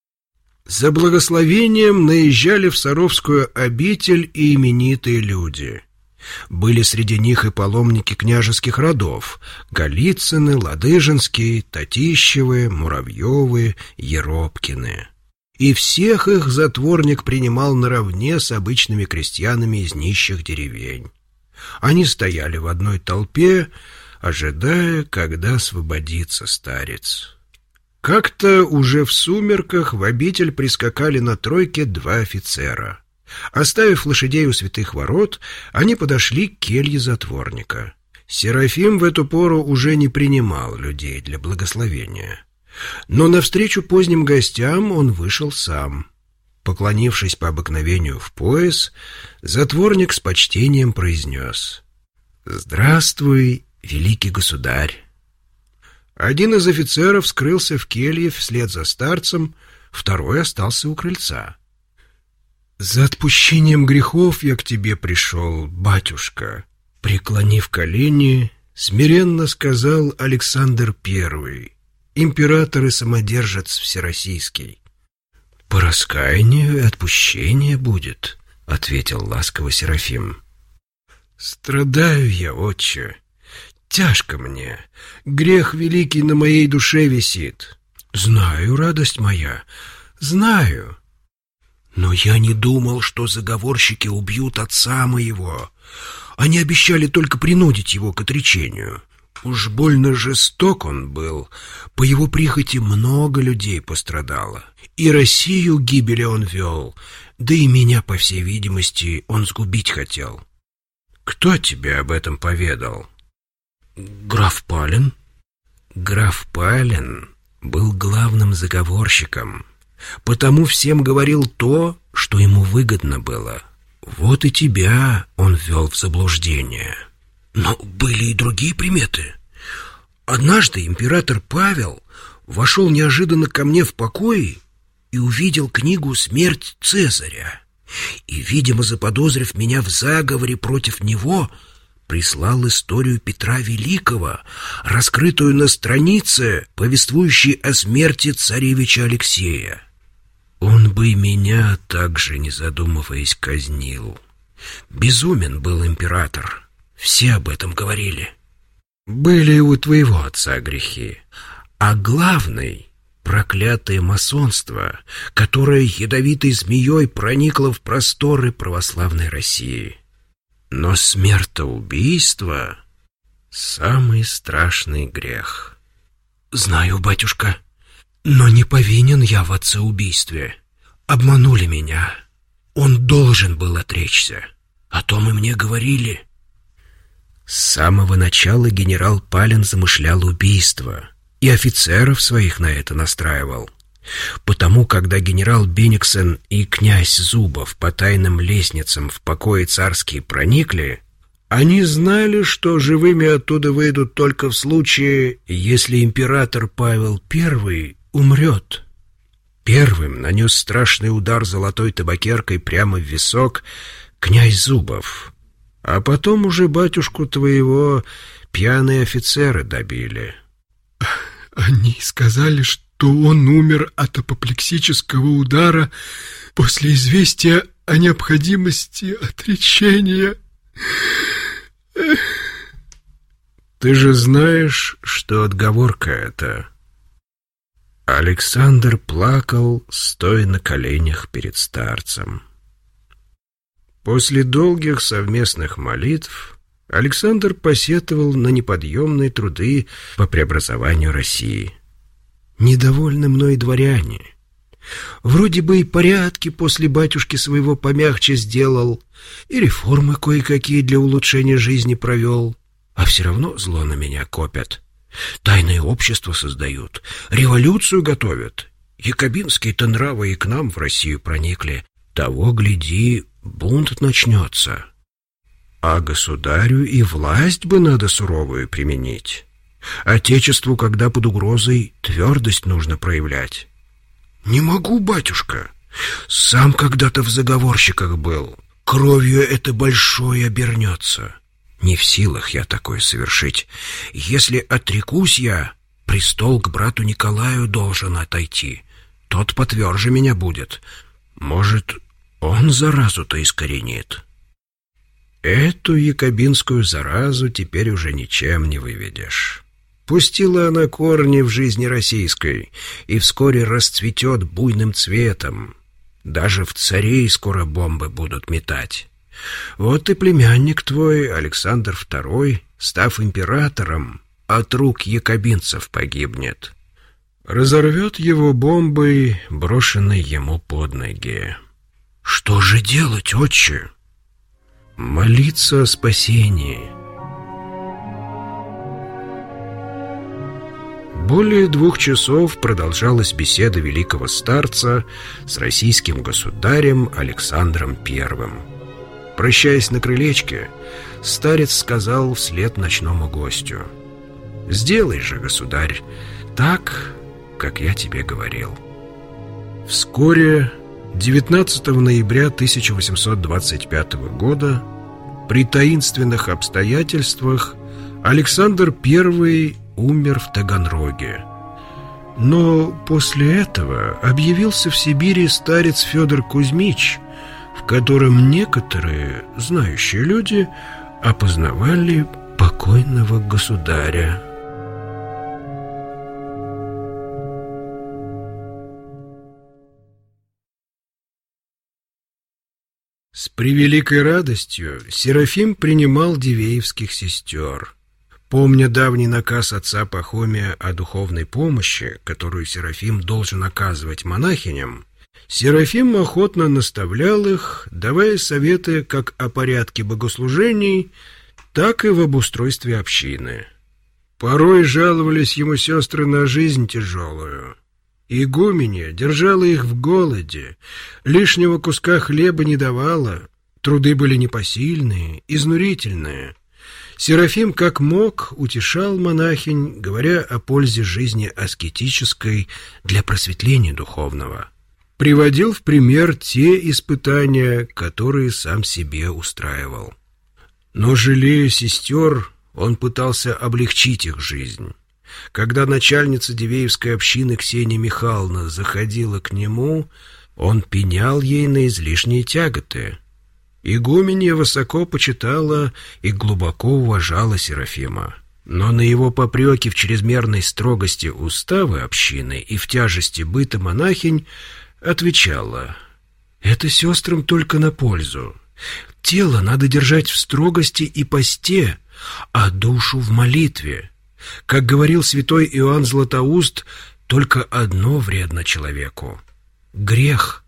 За благословением наезжали в Саровскую обитель и именитые люди. Были среди них и паломники княжеских родов — Голицыны, Ладыжинские, Татищевы, Муравьевы, Еропкины. И всех их затворник принимал наравне с обычными крестьянами из нищих деревень. Они стояли в одной толпе, ожидая, когда освободится старец. Как-то уже в сумерках в обитель прискакали на тройке два офицера. Оставив лошадей у святых ворот, они подошли к келье затворника. Серафим в эту пору уже не принимал людей для благословения. Но навстречу поздним гостям он вышел сам. Поклонившись по обыкновению в пояс, затворник с почтением произнес: «Здравствуй, великий государь». Один из офицеров скрылся в келье вслед за старцем, второй остался у крыльца. «За отпущением грехов я к тебе пришел, батюшка», — преклонив колени, смиренно сказал Александр Первый, император и самодержец всероссийский. «По раскаянию и отпущение будет», — ответил ласково Серафим. «Страдаю я, отче, тяжко мне, грех великий на моей душе висит. Знаю, радость моя, знаю. Но я не думал, что заговорщики убьют отца моего. Они обещали только принудить его к отречению. Уж больно жесток он был, по его прихоти много людей пострадало. И Россию гибели он вел, да и меня, по всей видимости, он сгубить хотел». «Кто тебе об этом поведал?» «Граф Пален». Граф Пален был главным заговорщиком, потому всем говорил то, что ему выгодно было. Вот и тебя он ввел в заблуждение. Но были и другие приметы. Однажды император Павел вошел неожиданно ко мне в покой и увидел книгу «Смерть Цезаря». И, видимо, заподозрив меня в заговоре против него, прислал историю Петра Великого, раскрытую на странице, повествующей о смерти царевича Алексея. Он бы и меня также, не задумываясь, казнил. Безумен был император. Все об этом говорили. Были и у твоего отца грехи. А главный — проклятое масонство, которое ядовитой змеей проникло в просторы православной России. Но смертоубийство — самый страшный грех. Знаю, батюшка, но не повинен я в отцеубийстве. Обманули меня. Он должен был отречься. О том и мне говорили. С самого начала генерал Пален замышлял убийство и офицеров своих на это настраивал. Потому, когда генерал Бениксен и князь Зубов по тайным лестницам в покои царские проникли, они знали, что живыми оттуда выйдут только в случае, если император Павел Первый умрет. Первым нанес страшный удар золотой табакеркой прямо в висок князь Зубов, а потом уже батюшку твоего пьяные офицеры добили. Они сказали, что он умер от апоплексического удара после известия о необходимости отречения. Ты же знаешь, что отговорка это. Александр плакал, стоя на коленях перед старцем. После долгих совместных молитв Александр посетовал на неподъемные труды по преобразованию России. «Недовольны мной дворяне. Вроде бы и порядки после батюшки своего помягче сделал, и реформы кое-какие для улучшения жизни провел, а все равно зло на меня копят. Тайное общество создают, революцию готовят. Якобинские-то нравы и к нам в Россию проникли. Того, гляди, бунт начнется. А государю и власть бы надо суровую применить. Отечеству, когда под угрозой, твердость нужно проявлять. Не могу, батюшка. Сам когда-то в заговорщиках был. Кровью это большое обернется. Не в силах я такое совершить. Если отрекусь я, престол к брату Николаю должен отойти. Тот потверже меня будет. Может, он заразу-то искоренит. Эту якобинскую заразу теперь уже ничем не выведешь. Пустила она корни в жизни российской и вскоре расцветет буйным цветом. Даже в царей скоро бомбы будут метать. Вот и племянник твой, Александр второй, став императором, от рук якобинцев погибнет. Разорвет его бомбой, брошенной ему под ноги. Что же делать, отче? Молиться о спасении. Более двух часов продолжалась беседа великого старца с российским государем Александром Первым. Прощаясь на крылечке, старец сказал вслед ночному гостю: «Сделай же, государь, так, как я тебе говорил». Вскоре, девятнадцатого ноября тысяча восемьсот двадцать пятого года, при таинственных обстоятельствах Александр Первый умер в Таганроге. Но после этого объявился в Сибири старец Федор Кузьмич, в котором некоторые знающие люди опознавали покойного государя. С превеликой радостью Серафим принимал дивеевских сестер. Помня давний наказ отца Пахомия о духовной помощи, которую Серафим должен оказывать монахиням, Серафим охотно наставлял их, давая советы как о порядке богослужений, так и в обустройстве общины. Порой жаловались ему сестры на жизнь тяжелую. Игуменья держала их в голоде, лишнего куска хлеба не давала, труды были непосильные, изнурительные. Серафим как мог утешал монахинь, говоря о пользе жизни аскетической для просветления духовного. Приводил в пример те испытания, которые сам себе устраивал. Но, жалея сестер, он пытался облегчить их жизнь. Когда начальница Дивеевской общины Ксения Михайловна заходила к нему, он пенял ей на излишние тяготы. Игуменья высоко почитала и глубоко уважала Серафима. Но на его попреки в чрезмерной строгости устава общины и в тяжести быта монахинь отвечала: «Это сестрам только на пользу. Тело надо держать в строгости и посте, а душу в молитве. Как говорил святой Иоанн Златоуст, только одно вредно человеку — грех.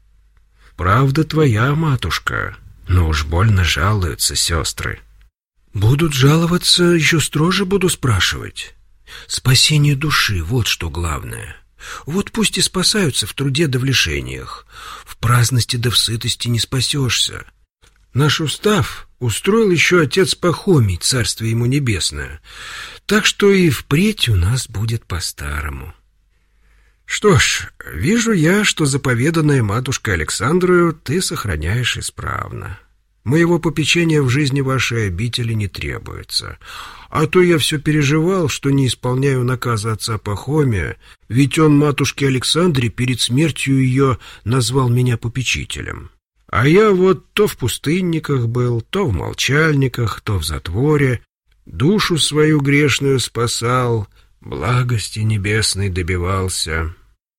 Правда твоя, матушка, но уж больно жалуются сестры». «Будут жаловаться, еще строже буду спрашивать. Спасение души — вот что главное. Вот пусть и спасаются в труде да в лишениях. В праздности да в сытости не спасешься. Наш устав устроил еще отец Пахомий, царствие ему небесное, так что и впредь у нас будет по-старому». «Что ж, вижу я, что заповеданное матушкой Александрою ты сохраняешь исправно. Моего попечения в жизни вашей обители не требуется. А то я все переживал, что не исполняю наказа отца Пахомия, ведь он матушке Александре перед смертью ее назвал меня попечителем. А я вот то в пустынниках был, то в молчальниках, то в затворе, душу свою грешную спасал, благости небесной добивался».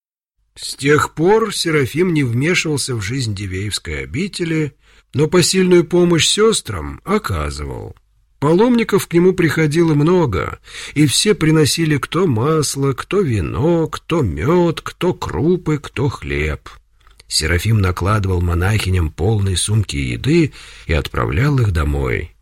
С тех пор Серафим не вмешивался в жизнь Дивеевской обители, но посильную помощь сестрам оказывал. Паломников к нему приходило много, и все приносили кто масло, кто вино, кто мед, кто крупы, кто хлеб. Серафим накладывал монахиням полные сумки еды и отправлял их домой.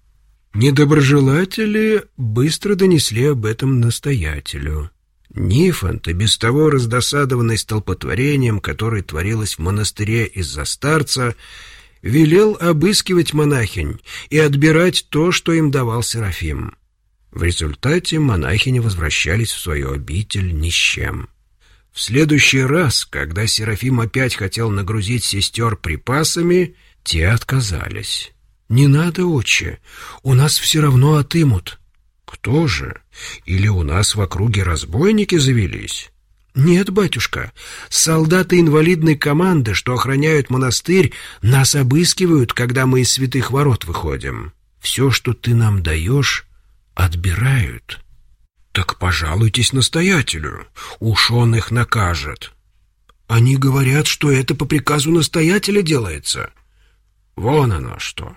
Недоброжелатели быстро донесли об этом настоятелю. Нифонт, и без того раздосадованный столпотворением, которое творилось в монастыре из-за старца, велел обыскивать монахинь и отбирать то, что им давал Серафим. В результате монахини возвращались в свою обитель ни с чем. В следующий раз, когда Серафим опять хотел нагрузить сестер припасами, те отказались. «Не надо, отче, у нас все равно отымут». «Кто же? Или у нас в округе разбойники завелись?» «Нет, батюшка, солдаты инвалидной команды, что охраняют монастырь, нас обыскивают, когда мы из святых ворот выходим. Все, что ты нам даешь, отбирают». «Так пожалуйтесь настоятелю, уж он их накажет». «Они говорят, что это по приказу настоятеля делается». «Вон оно что.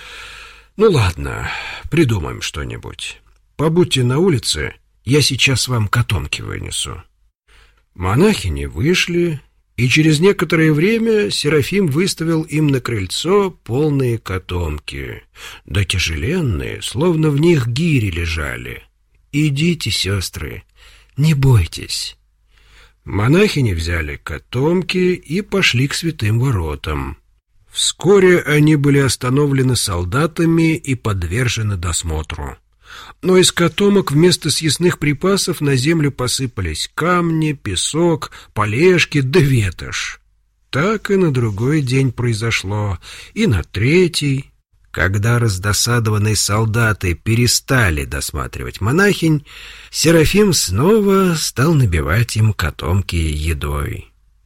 Ну ладно, придумаем что-нибудь. Побудьте на улице, я сейчас вам котомки вынесу». Монахини вышли, и через некоторое время Серафим выставил им на крыльцо полные котомки, да тяжеленные, словно в них гири лежали. «Идите, сестры, не бойтесь». Монахини взяли котомки и пошли к святым воротам. Вскоре они были остановлены солдатами и подвержены досмотру. Но из котомок вместо съестных припасов на землю посыпались камни, песок, полежки да ветошь. Так и на другой день произошло, и на третий. Когда раздосадованные солдаты перестали досматривать монахинь, Серафим снова стал набивать им котомки едой.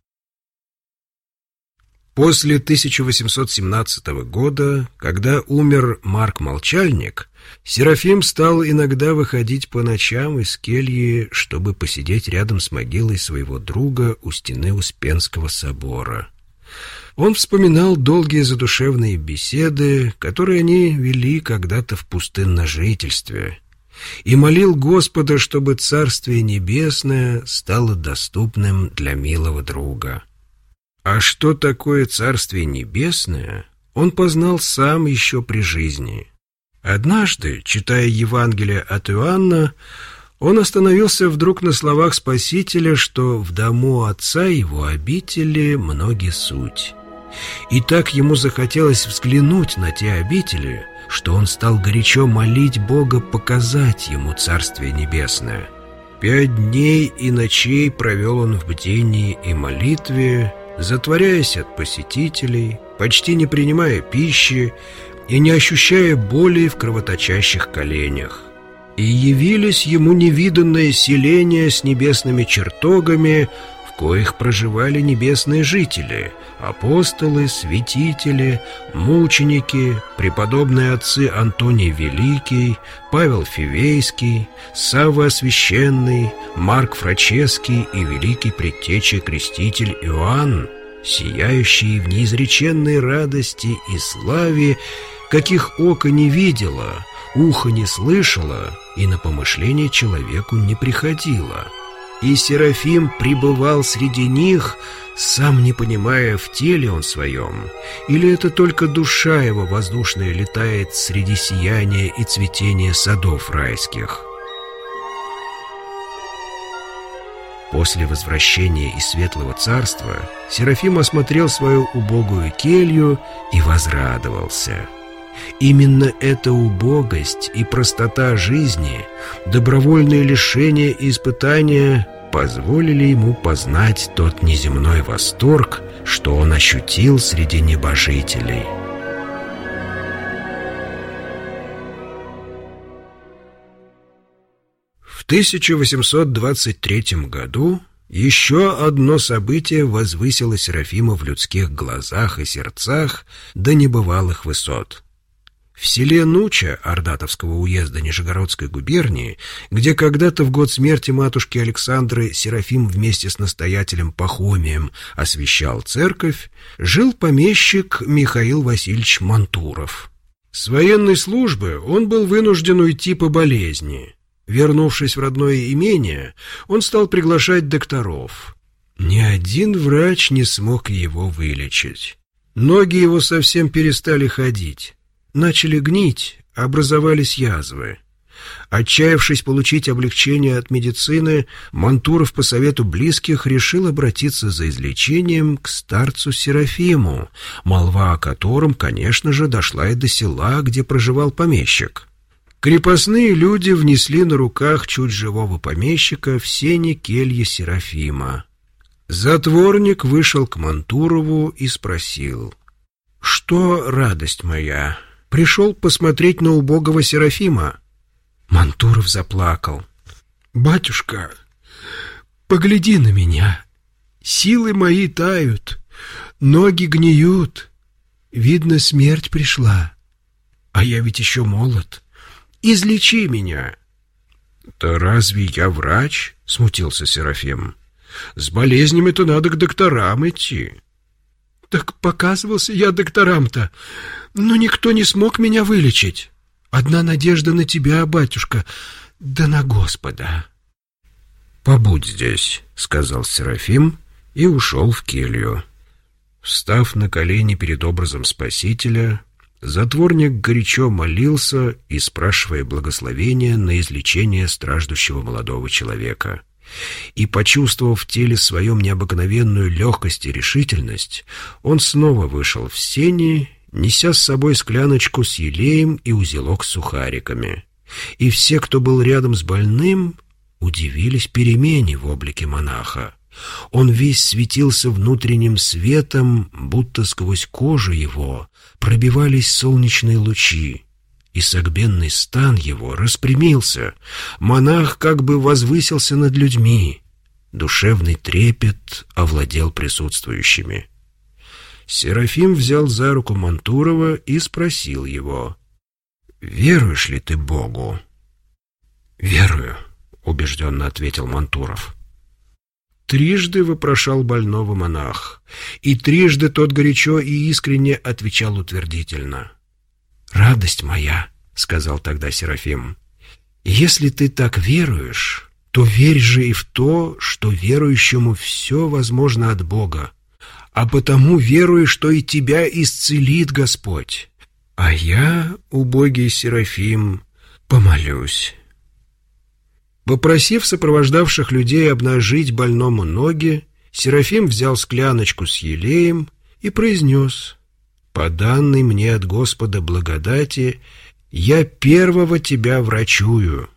После тысяча восемьсот семнадцатого года, когда умер Марк Молчальник, Серафим стал иногда выходить по ночам из кельи, чтобы посидеть рядом с могилой своего друга у стены Успенского собора. Он вспоминал долгие задушевные беседы, которые они вели когда-то в пустынножительстве, и молил Господа, чтобы Царствие Небесное стало доступным для милого друга. А что такое Царствие Небесное, он познал сам еще при жизни. Однажды, читая Евангелие от Иоанна, он остановился вдруг на словах Спасителя, что в дому Отца его обители многие суть. И так ему захотелось взглянуть на те обители, что он стал горячо молить Бога показать ему Царствие Небесное. Пять дней и ночей провел он в бдении и молитве, затворяясь от посетителей, почти не принимая пищи и не ощущая боли в кровоточащих коленях. И явились ему невиданные селения с небесными чертогами, в коих проживали небесные жители, апостолы, святители, мученики, преподобные отцы Антоний Великий, Павел Фивейский, Савва Священный, Марк Фраческий и великий предтеча креститель Иоанн, сияющие в неизреченной радости и славе, каких око не видело, ухо не слышало и на помышление человеку не приходило. И Серафим пребывал среди них, сам не понимая, в теле он своем, или это только душа его воздушная летает среди сияния и цветения садов райских. После возвращения из Светлого Царства Серафим осмотрел свою убогую келью и возрадовался. Именно эта убогость и простота жизни, добровольное лишение и испытания позволили ему познать тот неземной восторг, что он ощутил среди небожителей. В тысяча восемьсот двадцать третьем году еще одно событие возвысило Серафима в людских глазах и сердцах до небывалых высот. В селе Нуча Ордатовского уезда Нижегородской губернии, где когда-то в год смерти матушки Александры Серафим вместе с настоятелем Пахомием освящал церковь, жил помещик Михаил Васильевич Мантуров. С военной службы он был вынужден уйти по болезни. Вернувшись в родное имение, он стал приглашать докторов. Ни один врач не смог его вылечить. Ноги его совсем перестали ходить. Начали гнить, образовались язвы. Отчаявшись получить облегчение от медицины, Мантуров по совету близких решил обратиться за излечением к старцу Серафиму, молва о котором, конечно же, дошла и до села, где проживал помещик. Крепостные люди внесли на руках чуть живого помещика в сени кельи Серафима. Затворник вышел к Мантурову и спросил: «Что, радость моя, пришел посмотреть на убогого Серафима?» Мантуров заплакал. «Батюшка, погляди на меня. Силы мои тают, ноги гниют. Видно, смерть пришла. А я ведь еще молод. Излечи меня». «Да разве я врач?» — смутился Серафим. «С болезнями-то надо к докторам идти». «Так показывался я докторам-то, но никто не смог меня вылечить. Одна надежда на тебя, батюшка, да на Господа». «Побудь здесь», — сказал Серафим и ушел в келью. Встав на колени перед образом Спасителя, затворник горячо молился и спрашивая благословения на излечение страждущего молодого человека. И, почувствовав в теле своем необыкновенную легкость и решительность, он снова вышел в сени, неся с собой скляночку с елеем и узелок с сухариками. И все, кто был рядом с больным, удивились перемене в облике монаха. Он весь светился внутренним светом, будто сквозь кожу его пробивались солнечные лучи, и согбенный стан его распрямился. Монах как бы возвысился над людьми. Душевный трепет овладел присутствующими. Серафим взял за руку Мантурова и спросил его: «Веруешь ли ты Богу?» «Верую», — убежденно ответил Мантуров. Трижды вопрошал больного монах, и трижды тот горячо и искренне отвечал утвердительно. «Радость моя», — сказал тогда Серафим, — «если ты так веруешь, то верь же и в то, что верующему все возможно от Бога, а потому веруй, что и тебя исцелит Господь. А я, убогий Серафим, помолюсь». Попросив сопровождавших людей обнажить больному ноги, Серафим взял скляночку с елеем и произнес: «По данной мне от Господа благодати я первого тебя врачую».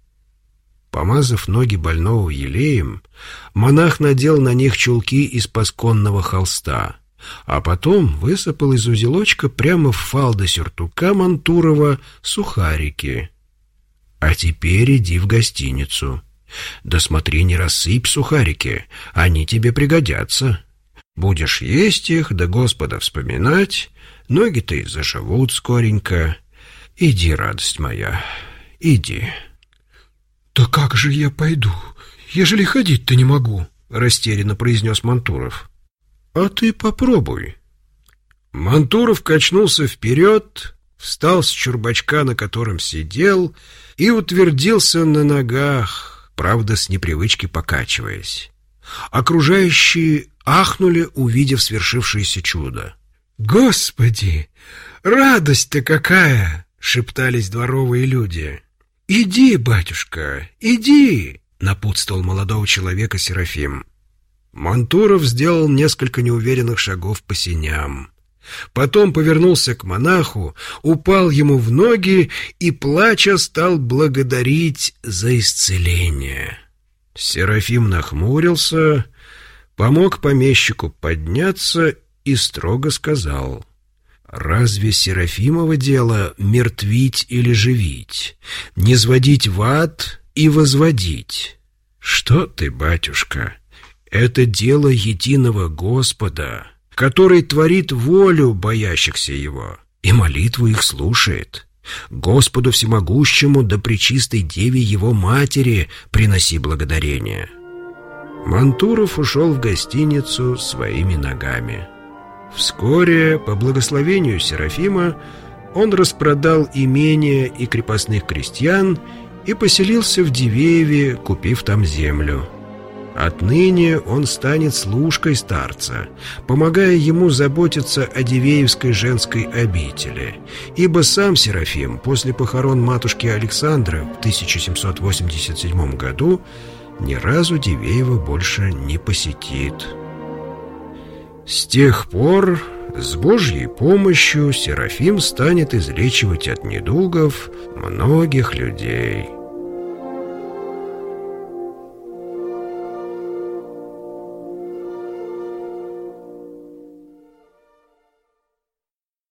Помазав ноги больного елеем, монах надел на них чулки из пасконного холста, а потом высыпал из узелочка прямо в фалды сюртука Мантурова сухарики. «А теперь иди в гостиницу. Да смотри, не рассыпь сухарики, они тебе пригодятся. Будешь есть их, да Господа вспоминать, ноги-то и заживут скоренько. Иди, радость моя, иди». «Да как же я пойду, ежели ходить-то не могу?» — растерянно произнес Мантуров. «А ты попробуй». Мантуров качнулся вперед, встал с чурбачка, на котором сидел, и утвердился на ногах, правда, с непривычки покачиваясь. Окружающие ахнули, увидев свершившееся чудо. «Господи, радость-то какая!» — шептались дворовые люди. «Иди, батюшка, иди!» — напутствовал молодого человека Серафим. Мантуров сделал несколько неуверенных шагов по сеням. Потом повернулся к монаху, упал ему в ноги и, плача, стал благодарить за исцеление. Серафим нахмурился, помог помещику подняться и строго сказал: «Разве Серафимово дело мертвить или живить, низводить в ад и возводить? Что ты, батюшка, это дело единого Господа, который творит волю боящихся Его и молитву их слушает. Господу Всемогущему да Пречистой Деве Его Матери приноси благодарение». Мантуров ушел в гостиницу своими ногами. Вскоре, по благословению Серафима, Он распродал имения и крепостных крестьян и поселился в Дивееве, купив там землю. Отныне он станет служкой старца, помогая ему заботиться о Дивеевской женской обители, ибо сам Серафим после похорон матушки Александры в тысяча семьсот восемьдесят седьмом году ни разу Дивеева больше не посетит. С тех пор с Божьей помощью Серафим станет излечивать от недугов многих людей.